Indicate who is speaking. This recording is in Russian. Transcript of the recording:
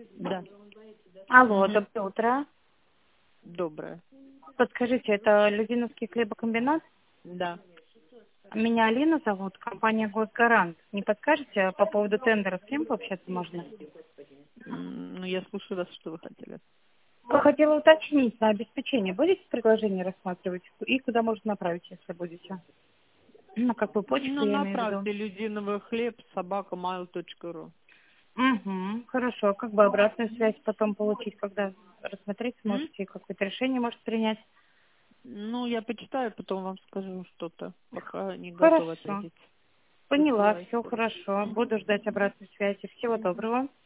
Speaker 1: Да.
Speaker 2: Алло,
Speaker 1: Мгм.
Speaker 2: доброе утро.
Speaker 1: Доброе.
Speaker 2: Подскажите, это Людиновский хлебокомбинат?
Speaker 1: Да.
Speaker 2: Меня Алина зовут, компания «Госгарант». Не подскажете по поводу тендера, с кем пообщаться можно?
Speaker 1: Ну, я слушаю вас, что вы хотели.
Speaker 2: Я хотела уточнить, на обеспечение будете предложение рассматривать? И куда можно направить, если будете? На какую почту,
Speaker 1: Ну,
Speaker 2: я имею в виду?
Speaker 1: направьте людиновый хлеб @mail.ru.
Speaker 2: Угу, хорошо. Как бы обратную связь потом получить, когда рассмотреть
Speaker 1: М?
Speaker 2: сможете, какое-то решение может принять?
Speaker 1: Ну, я почитаю, потом вам скажу что-то. Пока не готова
Speaker 2: Хорошо.
Speaker 1: ответить.
Speaker 2: Поняла, все
Speaker 1: Высылайте.
Speaker 2: хорошо. Буду ждать обратной связи. Всего доброго.